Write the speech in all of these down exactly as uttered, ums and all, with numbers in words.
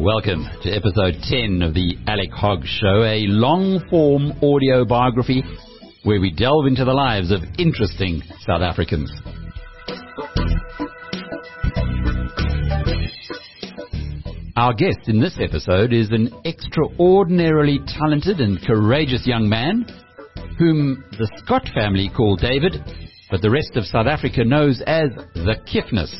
Welcome to episode ten of the Alec Hogg Show, a long-form audio biography where we delve into the lives of interesting South Africans. Our guest in this episode is an extraordinarily talented and courageous young man whom the Scott family call David, but the rest of South Africa knows as the Kiffness.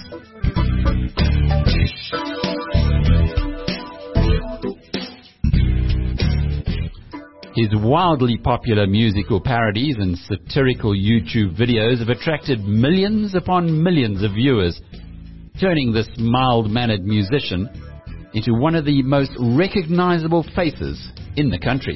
His wildly popular musical parodies and satirical YouTube videos have attracted millions upon millions of viewers, turning this mild-mannered musician into one of the most recognizable faces in the country.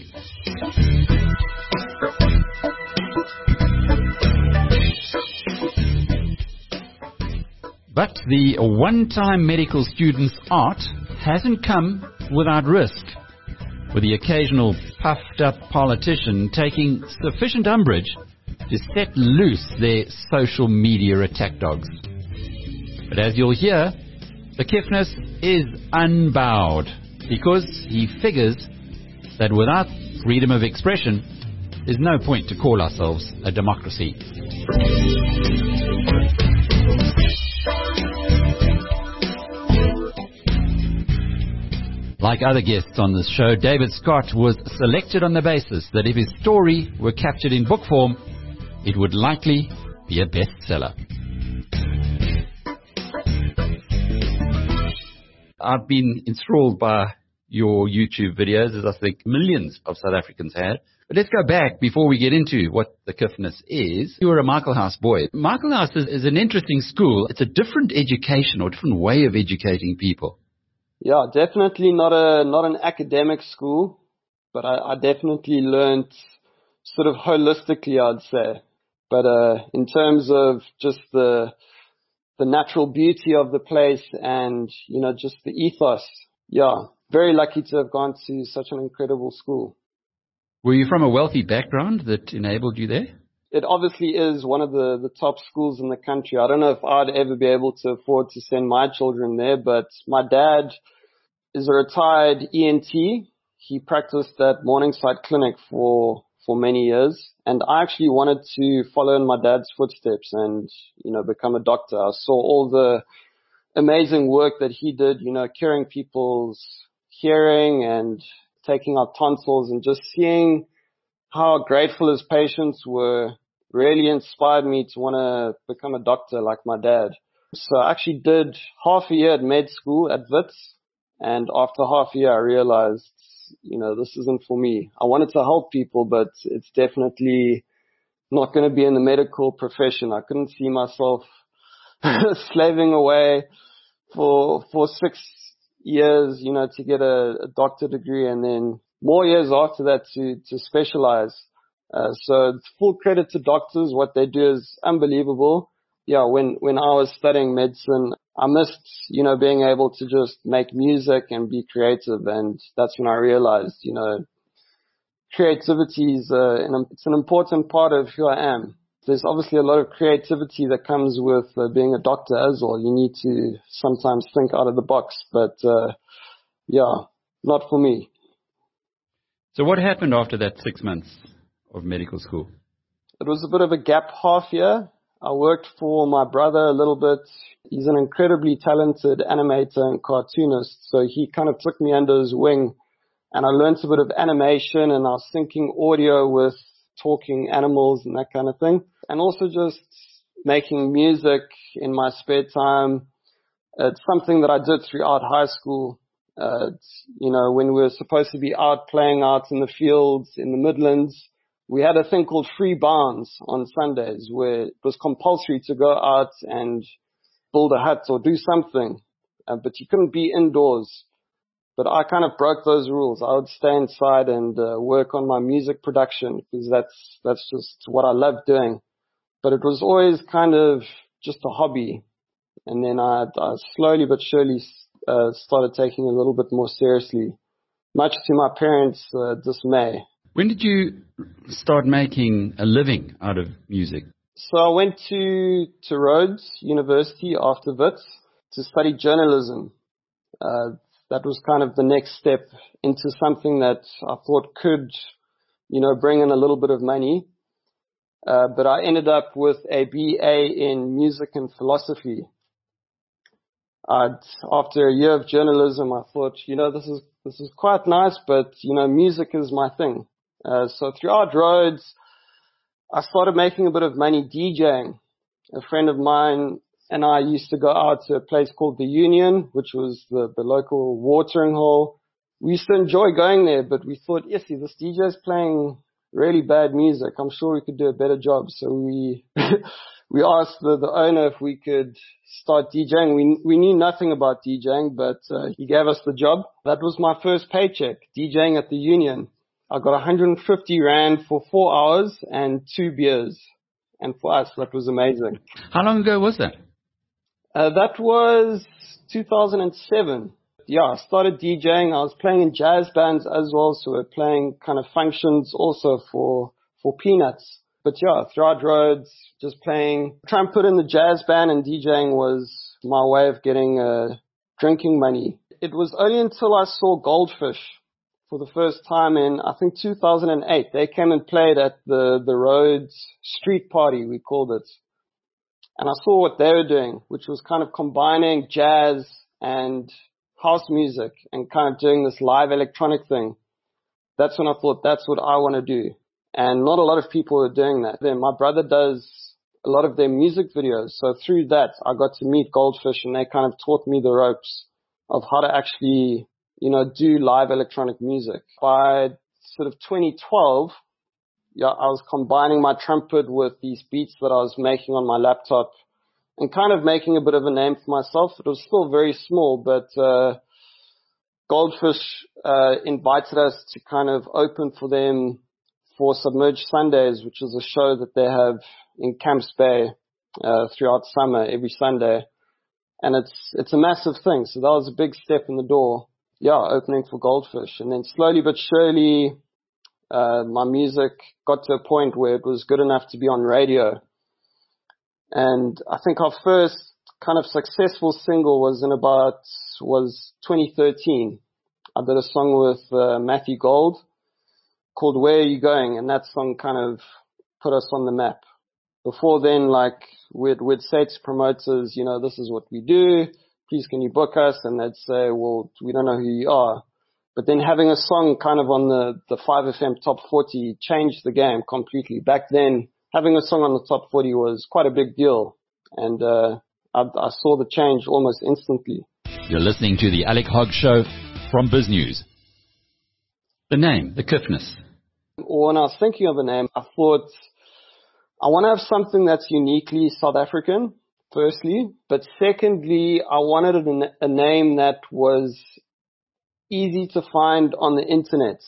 But the one-time medical student's art hasn't come without risk, with the occasional puffed-up politician taking sufficient umbrage to set loose their social media attack dogs. But as you'll hear, the Kiffness is unbowed because he figures that without freedom of expression, there's no point to call ourselves a democracy. Like other guests on this show, David Scott was selected on the basis that if his story were captured in book form, it would likely be a bestseller. I've been enthralled by your YouTube videos, as I think millions of South Africans had. But let's go back before we get into what the Kiffness is. You were a Michaelhouse boy. Michaelhouse is, is an interesting school. It's a different education or different way of educating people. Yeah, definitely not a not an academic school, but I, I definitely learned sort of holistically, I'd say. But uh, in terms of just the the natural beauty of the place and, you know, just the ethos, yeah, very lucky to have gone to such an incredible school. Were you from a wealthy background that enabled you there? It obviously is one of the, the top schools in the country. I don't know if I'd ever be able to afford to send my children there, but my dad is a retired E N T. He practiced at Morningside Clinic for, for many years. And I actually wanted to follow in my dad's footsteps and, you know, become a doctor. I saw all the amazing work that he did, you know, curing people's hearing and taking out tonsils, and just seeing how grateful his patients were really inspired me to want to become a doctor like my dad. So I actually did half a year at med school at Wits, and after half a year I realized, you know, this isn't for me. I wanted to help people, but it's definitely not going to be in the medical profession. I couldn't see myself slaving away for for six years, you know, to get a, a doctor degree, and then more years after that to, to specialize. Uh, so full credit to doctors. What they do is unbelievable. Yeah, when, when I was studying medicine, I missed, you know, being able to just make music and be creative. And that's when I realized, you know, creativity is, uh, an, it's an important part of who I am. There's obviously a lot of creativity that comes with uh, being a doctor as well. You need to sometimes think out of the box, but, uh, yeah, not for me. So what happened after that six months of medical school? It was a bit of a gap half year. I worked for my brother a little bit. He's an incredibly talented animator and cartoonist, so he kind of took me under his wing, and I learned a bit of animation, and I was syncing audio with talking animals and that kind of thing, and also just making music in my spare time. It's something that I did throughout high school. Uh, you know, when we were supposed to be out playing out in the fields in the Midlands, we had a thing called free bounds on Sundays where it was compulsory to go out and build a hut or do something, uh, but you couldn't be indoors. But I kind of broke those rules. I would stay inside and uh, work on my music production because that's, that's just what I love doing. But it was always kind of just a hobby. And then I, I slowly but surely uh, started taking it a little bit more seriously, much to my parents' uh, dismay. When did you start making a living out of music? So I went to, to Rhodes University after Wits to study journalism. Uh, that was kind of the next step into something that I thought could, you know, bring in a little bit of money. Uh, but I ended up with a B A in music and philosophy. I'd, after a year of journalism, I thought, you know, this is, this is quite nice, but, you know, music is my thing. Uh, so throughout Rhodes, I started making a bit of money DJing. A friend of mine and I used to go out to a place called the Union, which was the, the local watering hole. We used to enjoy going there, but we thought, yes, this D J's playing really bad music. I'm sure we could do a better job. So we, we asked the, the owner if we could start DJing. We, we knew nothing about DJing, but uh, he gave us the job. That was my first paycheck, DJing at the Union. I got one hundred fifty rand for four hours and two beers. And for us, that was amazing. How long ago was that? Uh, that was two thousand seven. Yeah, I started DJing. I was playing in jazz bands as well, so we're playing kind of functions also for for peanuts. But yeah, throughout Rhodes, just playing, trying to put in the jazz band, and DJing was my way of getting uh, drinking money. It was only until I saw Goldfish for the first time in, I think, two thousand eight. They came and played at the, the Rhodes street party, we called it. And I saw what they were doing, which was kind of combining jazz and house music and kind of doing this live electronic thing. That's when I thought, that's what I want to do. And not a lot of people are doing that. Then my brother does a lot of their music videos. So through that, I got to meet Goldfish, and they kind of taught me the ropes of how to actually, you know, do live electronic music. By sort of twenty twelve, yeah, I was combining my trumpet with these beats that I was making on my laptop and kind of making a bit of a name for myself. It was still very small, but uh, Goldfish uh, invited us to kind of open for them for Submerged Sundays, which is a show that they have in Camps Bay uh, throughout summer every Sunday. And it's it's a massive thing. So that was a big step in the door. Yeah, opening for Goldfish. And then slowly but surely, uh, my music got to a point where it was good enough to be on radio. And I think our first kind of successful single was in about, was twenty thirteen. I did a song with uh, Matthew Gold called Where Are You Going? And that song kind of put us on the map. Before then, like, we'd, we'd say to promoters, you know, this is what we do. Please, can you book us? And they'd say, well, we don't know who you are. But then having a song kind of on the, the five F M top forty changed the game completely. Back then, having a song on the top forty was quite a big deal. And uh, I, I saw the change almost instantly. You're listening to the Alec Hogg Show from BizNews. The name, the Kiffness. When I was thinking of a name, I thought, I want to have something that's uniquely South African, firstly. But secondly, I wanted a, a name that was easy to find on the internet.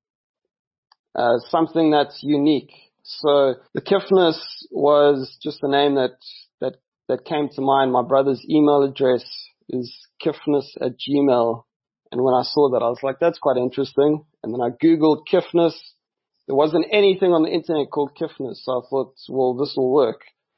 Uh, something that's unique. So the Kiffness was just a name that, that, that came to mind. My brother's email address is kiffness at gmail. And when I saw that, I was like, that's quite interesting. And then I Googled Kiffness. There wasn't anything on the internet called Kiffness. So I thought, well, this will work.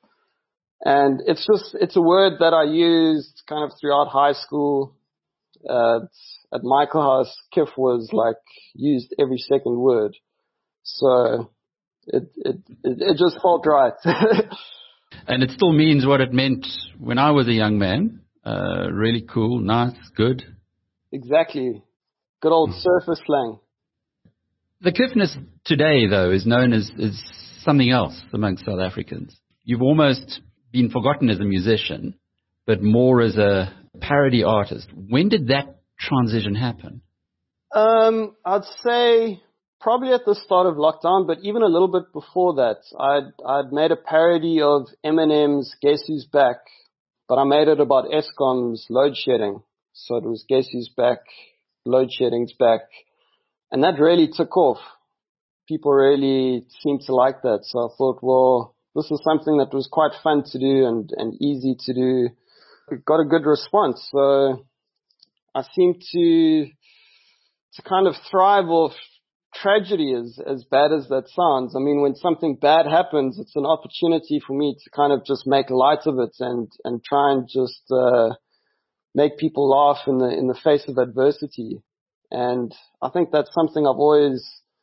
And it's just, it's a word that I used kind of throughout high school. Uh, at Michael House, Kiff was like used every second word. So it, it, it, it just felt right. And it still means what it meant when I was a young man. Uh, really cool, nice, good. Exactly. Good old surfer slang. The Kiffness today, though, is known as, as something else amongst South Africans. You've almost been forgotten as a musician, but more as a parody artist. When did that transition happen? Um, I'd say probably at the start of lockdown, but even a little bit before that. I'd, I'd made a parody of Eminem's Guess Who's Back, but I made it about Eskom's load shedding. So it was Guess Who's Back, load shedding's back. And that really took off. People really seemed to like that. So I thought, well, this is something that was quite fun to do and, and easy to do. It got a good response. So I seem to, to kind of thrive off tragedy, as, as bad as that sounds. I mean, when something bad happens, it's an opportunity for me to kind of just make light of it and, and try and just, uh, make people laugh in the, in the face of adversity. And I think that's something I've always,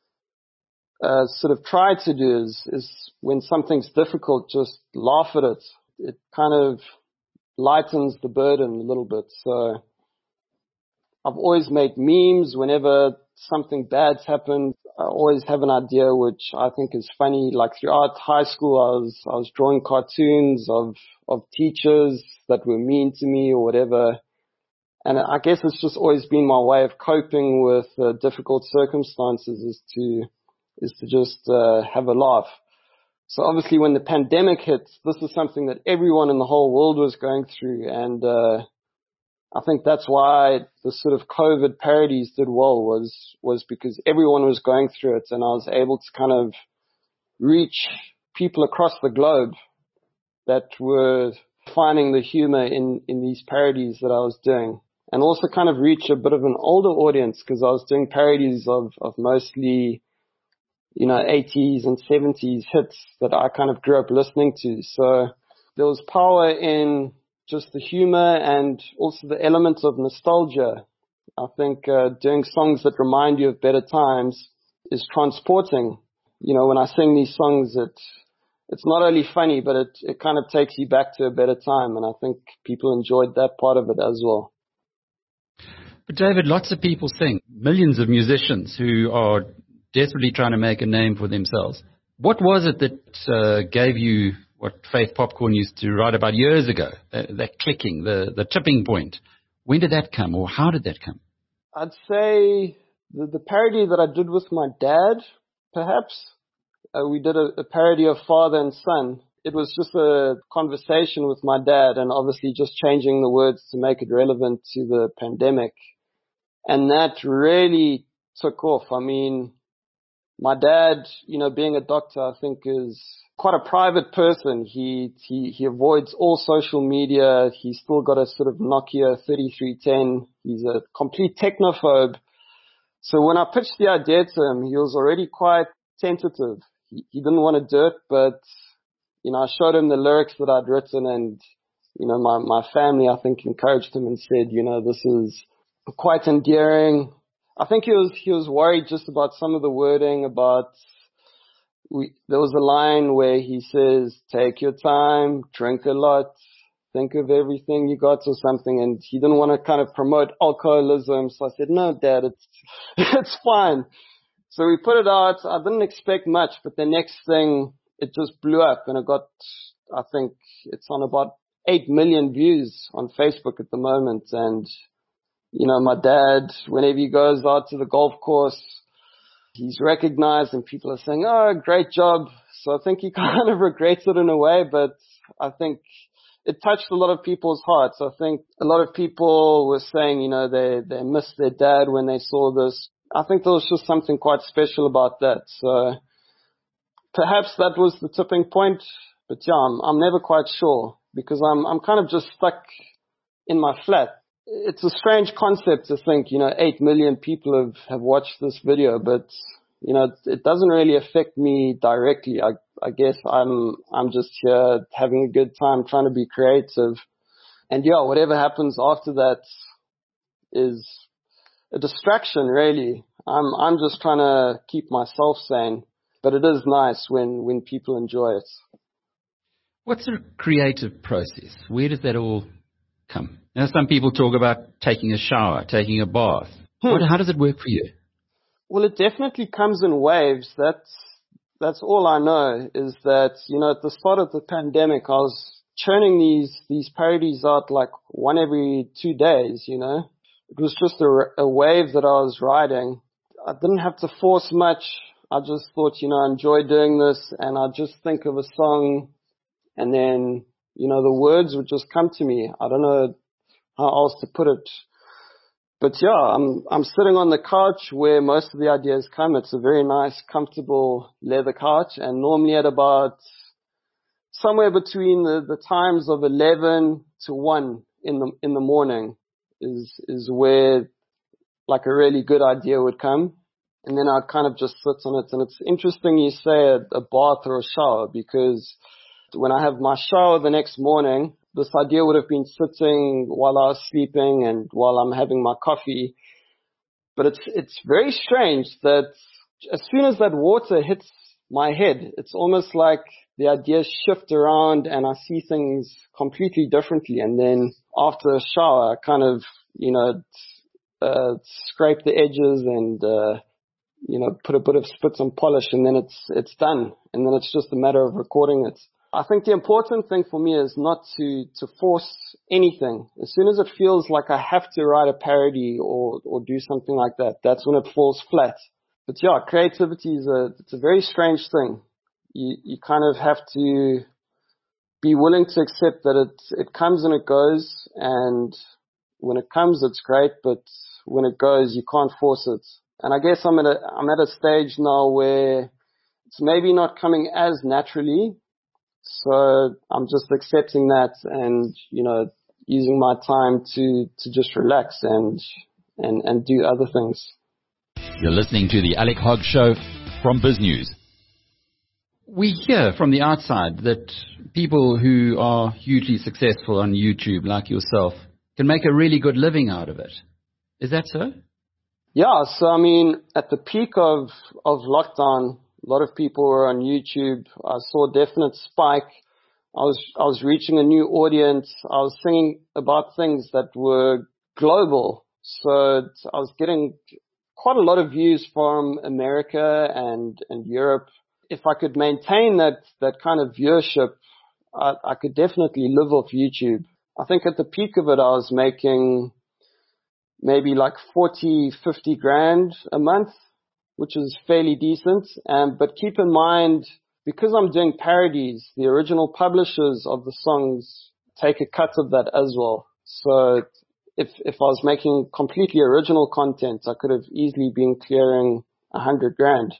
uh, sort of tried to do is, is when something's difficult, just laugh at it. It kind of lightens the burden a little bit. So I've always made memes whenever something bad's happened. I always have an idea which I think is funny. Like throughout high school, I was, I was drawing cartoons of, of teachers that were mean to me or whatever. And I guess it's just always been my way of coping with uh, difficult circumstances is to, is to just, uh, have a laugh. So obviously when the pandemic hit, this is something that everyone in the whole world was going through. And, uh, I think that's why the sort of COVID parodies did well was, was because everyone was going through it and I was able to kind of reach people across the globe that were finding the humor in, in these parodies that I was doing. And also kind of reach a bit of an older audience because I was doing parodies of, of mostly, you know, eighties and seventies hits that I kind of grew up listening to. So there was power in just the humor and also the element of nostalgia. I think uh, doing songs that remind you of better times is transporting. You know, when I sing these songs, it it's not only funny, but it, it kind of takes you back to a better time. And I think people enjoyed that part of it as well. But David, lots of people sing, millions of musicians who are desperately trying to make a name for themselves. What was it that uh, gave you what Faith Popcorn used to write about years ago, uh, that clicking, the, the tipping point? When did that come, or how did that come? I'd say the, the parody that I did with my dad, perhaps. Uh, we did a, a parody of Father and Son. It was just a conversation with my dad and obviously just changing the words to make it relevant to the pandemic. And that really took off. I mean, my dad, you know, being a doctor, I think is quite a private person. He, he, he avoids all social media. He's still got a sort of Nokia thirty-three ten. He's a complete technophobe. So when I pitched the idea to him, he was already quite tentative. He, he didn't want to do it, but, you know, I showed him the lyrics that I'd written and, you know, my, my family, I think, encouraged him and said, you know, this is quite endearing. I think he was, he was worried just about some of the wording about, we, there was a line where he says, take your time, drink a lot, think of everything you got or something. And he didn't want to kind of promote alcoholism. So I said, no, Dad, it's, it's fine. So we put it out. I didn't expect much, but the next thing, it just blew up and it got, I think it's on about eight million views on Facebook at the moment. And, you know, my dad, whenever he goes out to the golf course, he's recognized and people are saying, oh, great job. So I think he kind of regrets it in a way, but I think it touched a lot of people's hearts. I think a lot of people were saying, you know, they, they missed their dad when they saw this. I think there was just something quite special about that. So perhaps that was the tipping point, but yeah, I'm, I'm never quite sure because I'm, I'm kind of just stuck in my flat. It's a strange concept to think, you know, eight million people have, have watched this video, but, you know, it doesn't really affect me directly. I, I guess I'm, I'm just here having a good time trying to be creative. And yeah, whatever happens after that is a distraction, really. I'm, I'm just trying to keep myself sane, but it is nice when, when people enjoy it. What's the creative process? Where does that all come? Now, some people talk about taking a shower, taking a bath. Hmm. What, how does it work for you? Well, it definitely comes in waves. That's, that's all I know is that, you know, at the start of the pandemic, I was churning these, these parodies out like one every two days, you know. It was just a, a wave that I was riding. I didn't have to force much. I just thought, you know, I enjoy doing this and I just think of a song and then, you know, the words would just come to me. I don't know how else to put it. But yeah, I'm, I'm sitting on the couch where most of the ideas come. It's a very nice, comfortable leather couch. And normally at about somewhere between the, the times of eleven to one in the, in the morning is, is where like a really good idea would come. And then I kind of just sit on it. And it's interesting you say a, a bath or a shower because when I have my shower the next morning, this idea would have been sitting while I was sleeping and while I'm having my coffee. But it's, it's very strange that as soon as that water hits my head, it's almost like the ideas shift around and I see things completely differently. And then after a shower, I kind of, you know, uh, scrape the edges and, uh, you know, put a bit of spit and polish, and then it's, it's done. And then it's just a matter of recording it. I think the important thing for me is not to, to force anything. As soon as it feels like I have to write a parody or, or do something like that, that's when it falls flat. But yeah, creativity is a, it's a very strange thing. You, you kind of have to be willing to accept that it, it comes and it goes, and when it comes, it's great, but when it goes, you can't force it. And I guess I'm at a, I'm at a stage now where it's maybe not coming as naturally. So I'm just accepting that and, you know, using my time to, to just relax and, and, and do other things. You're listening to the Alec Hogg Show from BizNews. We hear from the outside that people who are hugely successful on YouTube, like yourself, can make a really good living out of it. Is that so? Yeah. So, I mean, at the peak of, of lockdown, a lot of people were on YouTube. I saw a definite spike. I was, I was reaching a new audience. I was singing about things that were global. So I was getting quite a lot of views from America and, and Europe. If I could maintain that, that kind of viewership, I, I could definitely live off YouTube. I think at the peak of it, I was making maybe like forty, fifty grand a month, which is fairly decent. Um, but keep in mind, because I'm doing parodies, the original publishers of the songs take a cut of that as well. So if, if I was making completely original content, I could have easily been clearing a hundred grand,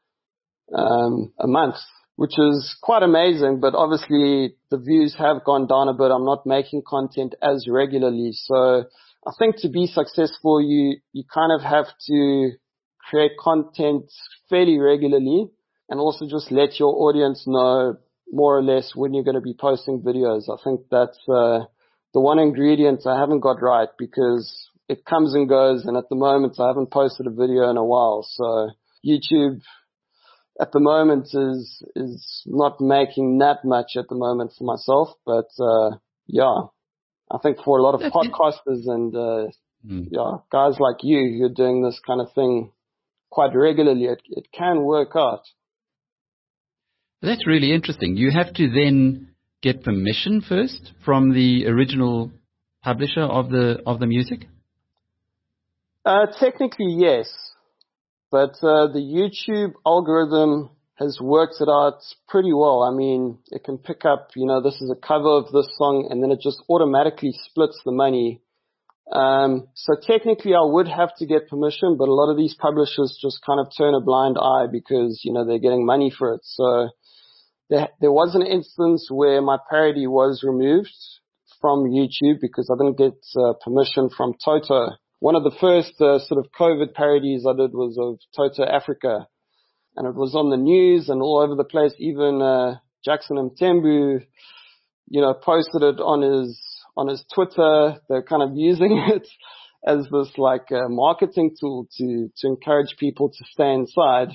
um, a month, which is quite amazing. But obviously the views have gone down a bit. I'm not making content as regularly. So I think to be successful, you, you kind of have to create content fairly regularly and also just let your audience know more or less when you're going to be posting videos. I think that's uh, the one ingredient I haven't got right, because it comes and goes, and at the moment I haven't posted a video in a while. So YouTube at the moment is is not making that much at the moment for myself, but uh, yeah, I think for a lot of podcasters and uh, mm. yeah, guys like you who are doing this kind of thing quite regularly, it, it can work out. That's really interesting. You have to then get permission first from the original publisher of the of the music? Uh, technically, yes. But uh, the YouTube algorithm has worked it out pretty well. I mean, it can pick up, you know, this is a cover of this song, and then it just automatically splits the money. Um, so technically I would have to get permission, but a lot of these publishers just kind of turn a blind eye because, you know, they're getting money for it. So there, there was an instance where my parody was removed from YouTube because I didn't get uh, permission from Toto. One of the first uh, sort of COVID parodies I did was of Toto Africa, and it was on the news and all over the place. Even uh, Jackson Mthembu, you know, posted it on his on his Twitter. They're kind of using it as this like uh, marketing tool to to encourage people to stay inside.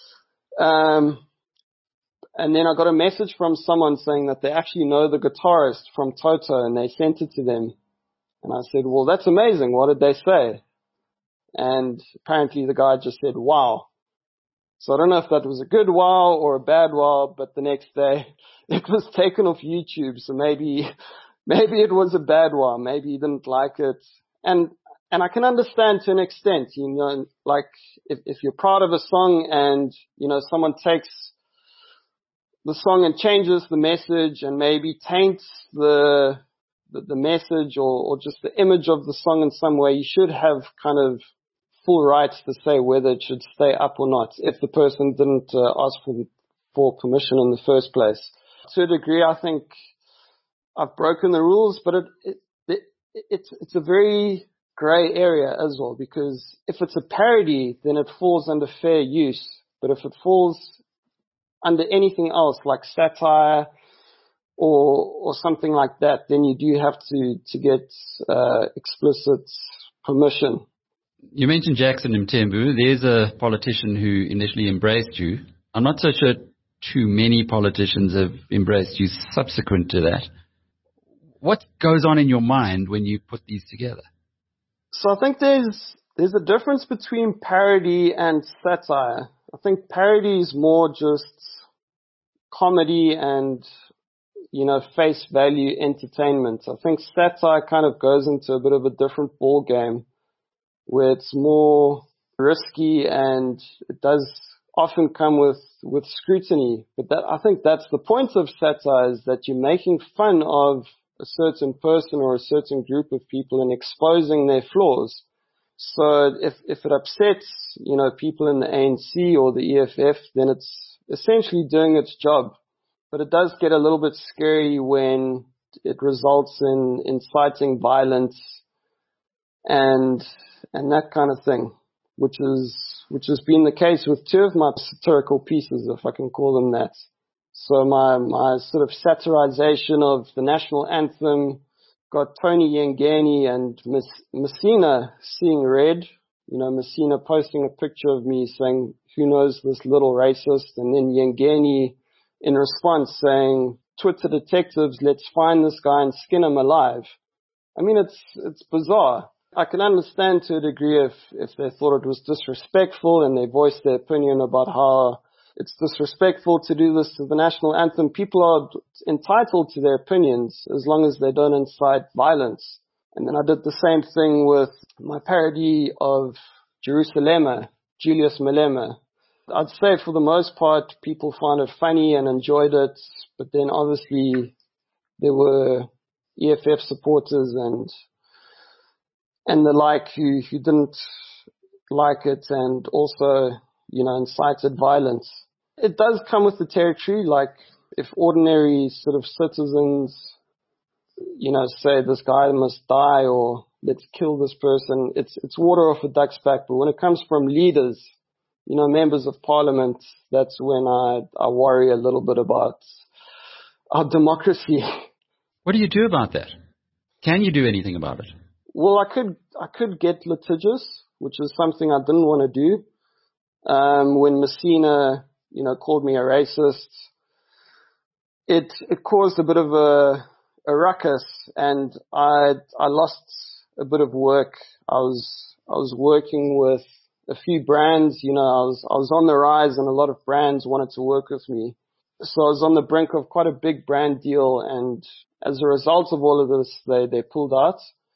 Um, and then I got a message from someone saying that they actually know the guitarist from Toto, and they sent it to them. And I said, well, that's amazing. What did they say? And apparently the guy just said, wow. So I don't know if that was a good wow or a bad wow, but the next day it was taken off YouTube. So maybe, maybe it was a bad wow. Maybe he didn't like it. And, and I can understand to an extent, you know, like if, if you're proud of a song and, you know, someone takes the song and changes the message and maybe taints the, the, the message or, or just the image of the song in some way, you should have kind of full rights to say whether it should stay up or not if the person didn't uh, ask for, for permission in the first place. To a degree, I think I've broken the rules, but it, it, it, it's, it's a very gray area as well, because if it's a parody, then it falls under fair use. But if it falls under anything else like satire or or something like that, then you do have to to get uh, explicit permission. You mentioned Jackson Mthembu. There's a politician who initially embraced you. I'm not so sure too many politicians have embraced you subsequent to that. What goes on in your mind when you put these together? So I think there's there's a difference between parody and satire. I think parody is more just comedy and, you know, face value entertainment. I think satire kind of goes into a bit of a different ball game where it's more risky and it does often come with, with scrutiny. But that, I think that's the point of satire, is that you're making fun of a certain person or a certain group of people and exposing their flaws. So if, if it upsets, you know, people in the A N C or the E F F, then it's essentially doing its job. But it does get a little bit scary when it results in inciting violence and, and that kind of thing, which is, which has been the case with two of my satirical pieces, if I can call them that. So my, my sort of satirization of the national anthem got Tony Yengeni and Miss Messina seeing red. You know, Messina posting a picture of me saying, "Who knows this little racist?" And then Yengeni in response saying, "Twitter detectives, let's find this guy and skin him alive." I mean, it's, it's bizarre. I can understand to a degree if, if they thought it was disrespectful and they voiced their opinion about how it's disrespectful to do this to the national anthem. People are entitled to their opinions as long as they don't incite violence. And then I did the same thing with my parody of Jerusalema, Julius Malema. I'd say for the most part, people found it funny and enjoyed it. But then obviously there were E F F supporters and and the like who, who didn't like it and also, you know, incited violence. It does come with the territory, like if ordinary sort of citizens, you know, say this guy must die or let's kill this person, it's, it's water off a duck's back. But when it comes from leaders, you know, members of parliament, that's when I, I worry a little bit about our democracy. What do you do about that? Can you do anything about it? Well, I could, I could get litigious, which is something I didn't want to do. Um, when Messina, you know, called me a racist, it, it caused a bit of a, a ruckus and I, I lost a bit of work. I was, I was working with a few brands, you know, I was, I was on the rise and a lot of brands wanted to work with me. So I was on the brink of quite a big brand deal, and as a result of all of this, they, they pulled out.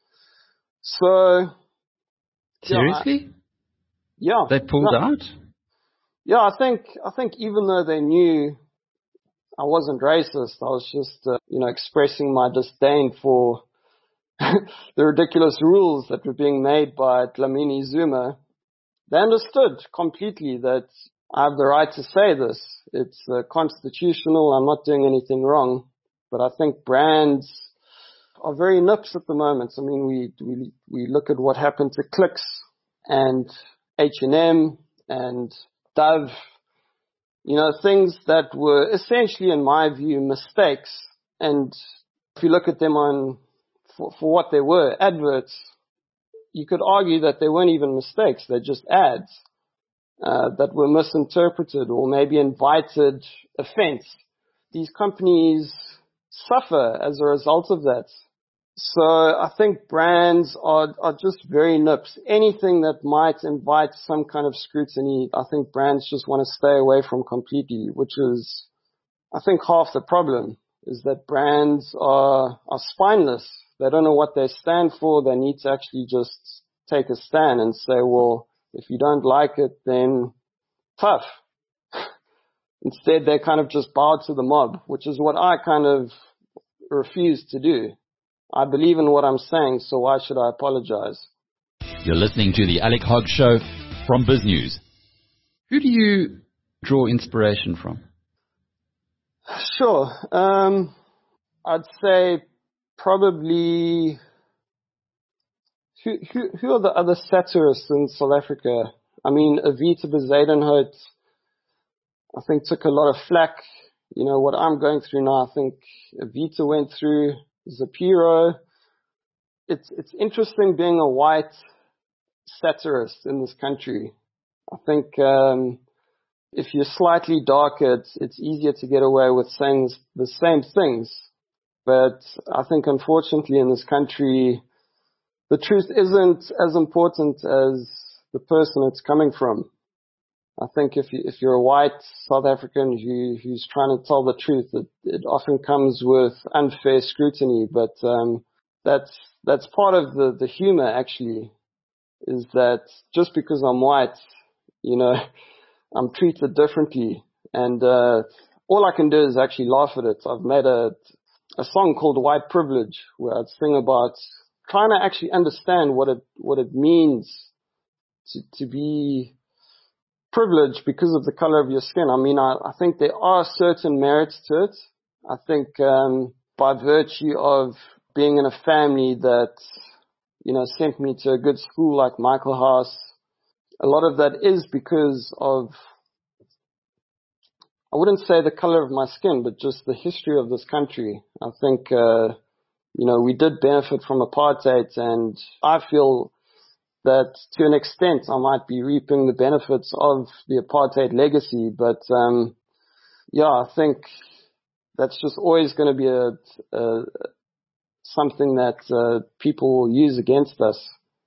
So. Seriously? Yeah. They pulled yeah. out? Yeah, I think, I think even though they knew I wasn't racist, I was just, uh, you know, expressing my disdain for the ridiculous rules that were being made by Dlamini Zuma. They understood completely that I have the right to say this. It's uh, constitutional. I'm not doing anything wrong. But I think brands are very nips at the moment. I mean, we, we, we look at what happened to Clicks and H and M and Dove, you know, things that were essentially, in my view, mistakes. And if you look at them on, for, for what they were, adverts, you could argue that they weren't even mistakes. They're just ads uh, that were misinterpreted or maybe invited offense. These companies suffer as a result of that. So I think brands are, are just very nips. Anything that might invite some kind of scrutiny, I think brands just want to stay away from completely, which is, I think, half the problem, is that brands are, are spineless. They don't know what they stand for. They need to actually just take a stand and say, well, if you don't like it, then tough. Instead, they kind of just bow to the mob, which is what I kind of refuse to do. I believe in what I'm saying, so why should I apologize? You're listening to the Alec Hogg Show from BizNews. Who do you draw inspiration from? Sure. Um, I'd say probably... Who, who, who are the other satirists in South Africa? I mean, Avita Bezuidenhout, I think, took a lot of flack, you know, what I'm going through now, I think Evita went through, Zapiro. It's, it's interesting being a white satirist in this country. I think, um, if you're slightly darker, it's, it's easier to get away with saying the same things. But I think unfortunately in this country, the truth isn't as important as the person it's coming from. I think if you, if you're a white South African who, who's trying to tell the truth, it, it often comes with unfair scrutiny. But, um, that's, that's part of the, the humor actually, is that just because I'm white, you know, I'm treated differently. And, uh, all I can do is actually laugh at it. I've made a, a song called White Privilege where I'd sing about trying to actually understand what it, what it means to, to be privileged because of the color of your skin. I mean, I, I think there are certain merits to it. I think, um, by virtue of being in a family that, you know, sent me to a good school like Michael House, a lot of that is because of, I wouldn't say the color of my skin, but just the history of this country. I think, uh, you know, we did benefit from apartheid, and I feel that to an extent I might be reaping the benefits of the apartheid legacy. But, um, yeah, I think that's just always going to be a, a something that uh, people will use against us.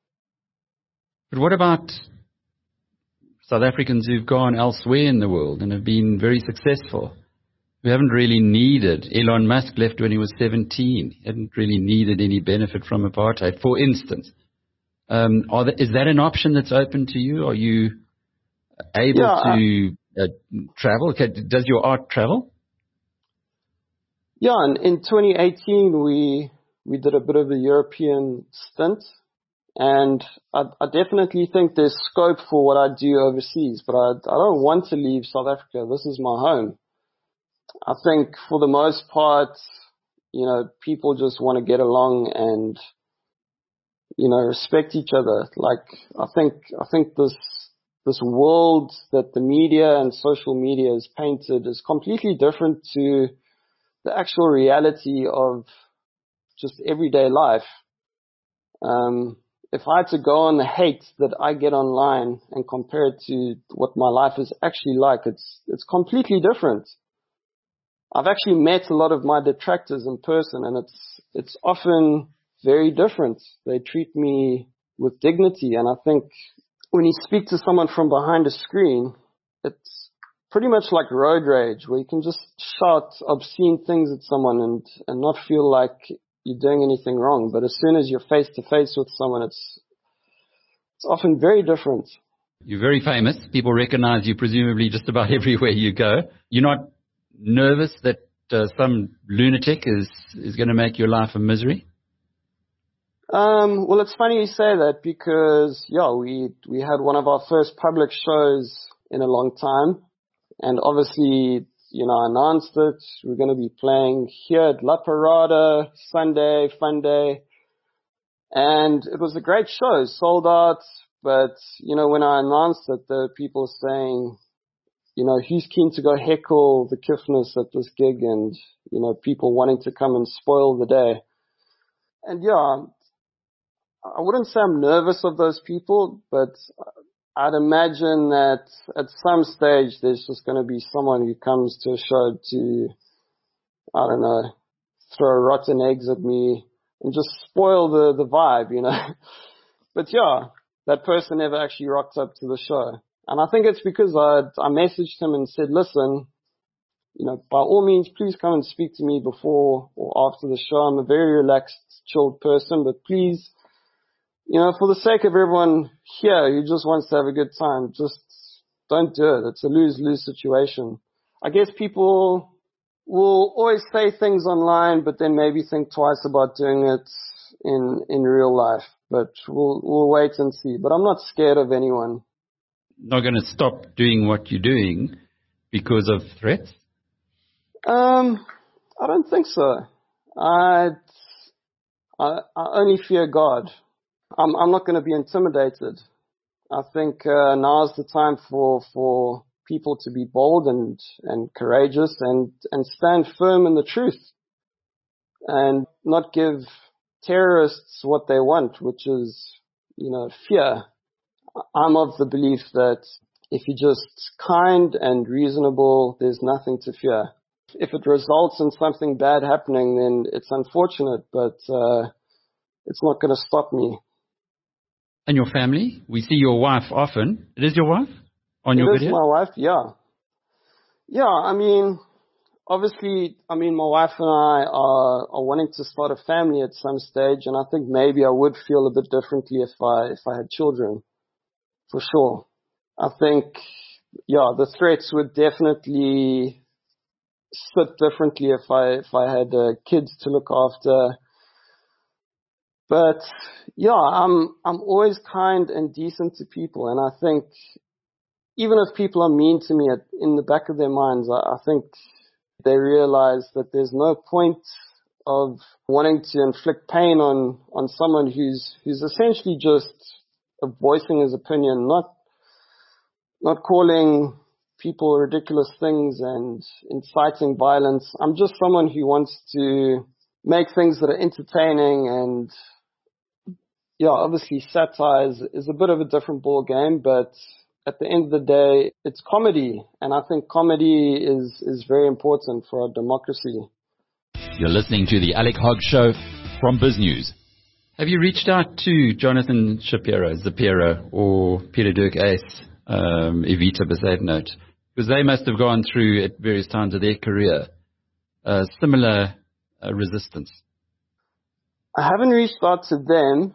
But what about South Africans who've gone elsewhere in the world and have been very successful, who haven't really needed? Elon Musk left when he was seventeen. He hadn't really needed any benefit from apartheid, for instance. Um, are the, is that an option that's open to you? Are you able yeah, to uh, travel? Okay, does your art travel? Yeah, and in twenty eighteen, we we did a bit of a European stint. And I, I definitely think there's scope for what I do overseas, but I, I don't want to leave South Africa. This is my home. I think for the most part, you know, people just want to get along and, you know, respect each other. Like, I think, I think this, this world that the media and social media has painted is completely different to the actual reality of just everyday life. Um, If I had to go on the hate that I get online and compare it to what my life is actually like, it's it's completely different. I've actually met a lot of my detractors in person, and it's it's often very different. They treat me with dignity, and I think when you speak to someone from behind a screen, it's pretty much like road rage, where you can just shout obscene things at someone and and not feel like you're doing anything wrong. But as soon as you're face to face with someone, it's it's often very different. You're very famous. People recognize you presumably just about everywhere you go. You're not nervous that uh, some lunatic is, is going to make your life a misery? Um, well, it's funny you say that because, yeah, we, we had one of our first public shows in a long time. And obviously, you know, I announced it. We're going to be playing here at La Parada, Sunday, Fun Day. And it was a great show, sold out. But, you know, when I announced it, there were people saying, you know, who's keen to go heckle the Kiffness at this gig, and, you know, people wanting to come and spoil the day. And yeah, I wouldn't say I'm nervous of those people, but I'd imagine that at some stage there's just going to be someone who comes to a show to, I don't know, throw rotten eggs at me and just spoil the, the vibe, you know. But yeah, that person never actually rocked up to the show. And I think it's because I I messaged him and said, listen, you know, by all means, please come and speak to me before or after the show. I'm a very relaxed, chilled person, but please, you know, for the sake of everyone here who just wants to have a good time, just don't do it. It's a lose-lose situation. I guess people will always say things online, but then maybe think twice about doing it in in real life. But we'll we'll wait and see. But I'm not scared of anyone. Not going to stop doing what you're doing because of threats? Um, I don't think so. I I, I only fear God. I'm I'm not going to be intimidated. I think uh, now's the time for for people to be bold and, and courageous and, and stand firm in the truth and not give terrorists what they want, which is, you know, fear. I'm of the belief that if you're just kind and reasonable, there's nothing to fear. If it results in something bad happening, then it's unfortunate, but uh, it's not going to stop me. And your family? We see your wife often. It is your wife on it your is video? My wife, yeah. Yeah, I mean, obviously, I mean, my wife and I are, are wanting to start a family at some stage, and I think maybe I would feel a bit differently if I if I had children, for sure. I think, yeah, the threats would definitely sit differently if I if I had uh, kids to look after. But yeah, I'm I'm always kind and decent to people, and I think even if people are mean to me, at, in the back of their minds, I, I think they realize that there's no point of wanting to inflict pain on on someone who's who's essentially just voicing his opinion, not not calling people ridiculous things and inciting violence. I'm just someone who wants to make things that are entertaining, and yeah, obviously satire is, is a bit of a different ball game, but at the end of the day, it's comedy, and I think comedy is, is very important for our democracy. You're listening to the Alec Hogg Show from BizNews. Have you reached out to Jonathan Shapiro, Zapiro, or Peter Dirk Ace, um, Evita Bezuidenhout? Because they must have gone through at various times of their career uh, similar uh, resistance. I haven't reached out to them.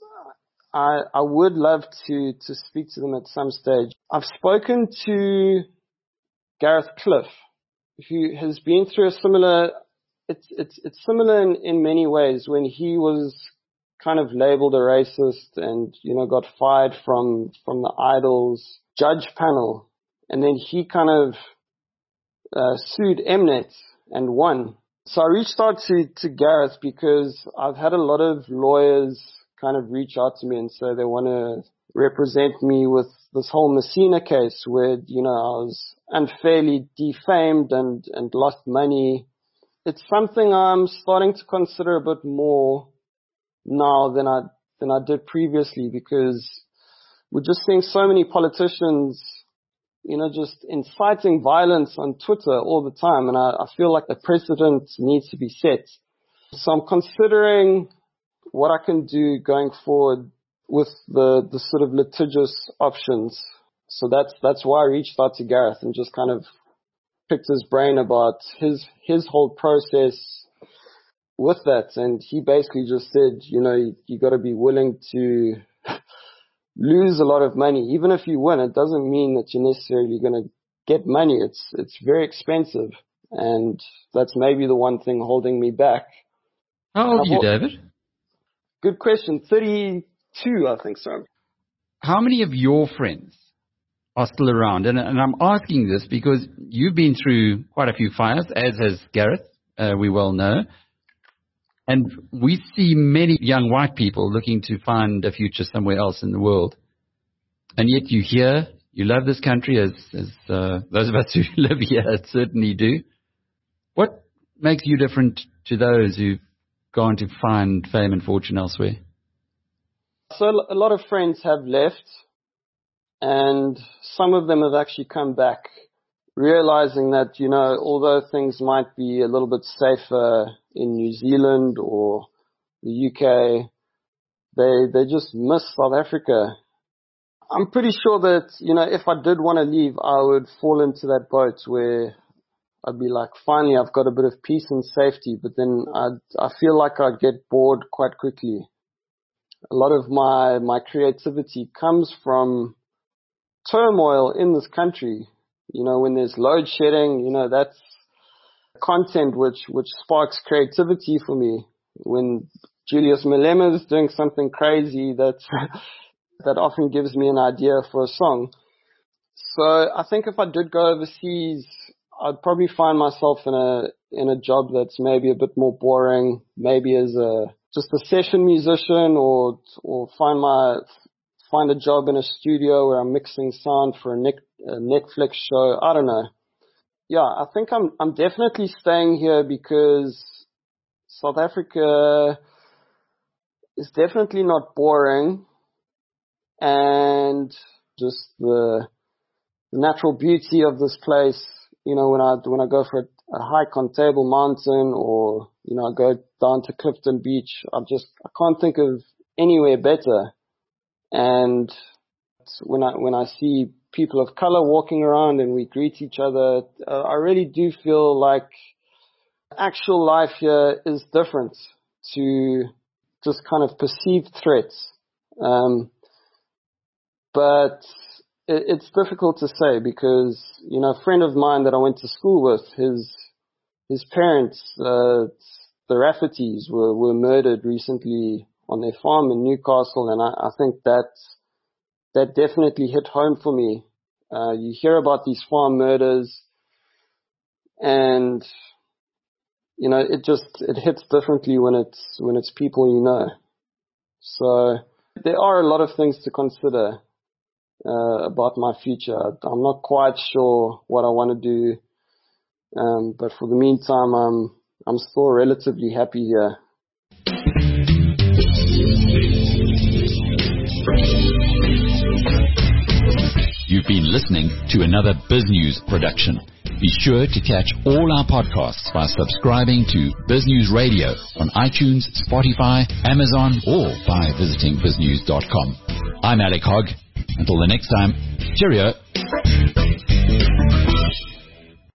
I, I would love to, to speak to them at some stage. I've spoken to Gareth Cliff, who has been through a similar, it's, it's, it's similar in, in many ways. When he was kind of labeled a racist and, you know, got fired from, from the Idols judge panel. And then he kind of, uh, sued Mnet and won. So I reached out to, to Gareth because I've had a lot of lawyers kind of reach out to me and say they want to represent me with this whole Messina case where, you know, I was unfairly defamed and, and lost money. It's something I'm starting to consider a bit more now than I, than I did previously, because we're just seeing so many politicians, you know, just inciting violence on Twitter all the time. And I, I feel like the precedent needs to be set. So I'm considering what I can do going forward with the, the sort of litigious options. So that's, that's why I reached out to Gareth and just kind of picked his brain about his, his whole process with that. And he basically just said, you know, you, you got to be willing to lose a lot of money. Even if you win, it doesn't mean that you're necessarily going to get money. It's, it's very expensive. And that's maybe the one thing holding me back. How old are you, David? Good question. thirty-two, I think so. How many of your friends are still around? And, and I'm asking this because you've been through quite a few fires, as has Gareth, uh, we well know. And we see many young white people looking to find a future somewhere else in the world. And yet you here, you love this country, as, as uh, those of us who live here certainly do. What makes you different to those who've gone to find fame and fortune elsewhere? So a lot of friends have left, and some of them have actually come back, realizing that, you know, although things might be a little bit safer in New Zealand or the U K, they they just miss South Africa. I'm pretty sure that, you know, if I did want to leave, I would fall into that boat where I'd be like, finally, I've got a bit of peace and safety, but then I'd, I feel like I'd get bored quite quickly. A lot of my, my creativity comes from turmoil in this country. You know, when there's load shedding, you know, that's content which, which sparks creativity for me. When Julius Malema is doing something crazy, that's, that often gives me an idea for a song. So I think if I did go overseas, I'd probably find myself in a in a job that's maybe a bit more boring, maybe as a just a session musician, or or find my find a job in a studio where I'm mixing sound for a a Netflix show. I don't know. Yeah, I think I'm I'm definitely staying here because South Africa is definitely not boring, and just the, the natural beauty of this place. You know, when I when I go for a, a hike on Table Mountain, or you know, I go down to Clifton Beach, I just I can't think of anywhere better. And when I when I see people of color walking around and we greet each other, uh, I really do feel like actual life here is different to just kind of perceived threats. Um, but it, it's difficult to say because, you know, a friend of mine that I went to school with, his his parents, uh, the Raffertys, were, were murdered recently on their farm in Newcastle, and I, I think that that definitely hit home for me. Uh, you hear about these farm murders, and you know, it just it hits differently when it's when it's people you know. So there are a lot of things to consider uh, about my future. I'm not quite sure what I want to do, um, but for the meantime, I'm I'm still relatively happy here. You've been listening to another BizNews production. Be sure to catch all our podcasts by subscribing to BizNews Radio on iTunes, Spotify, Amazon, or by visiting biz news dot com. I'm Alec Hogg. Until the next time, cheerio.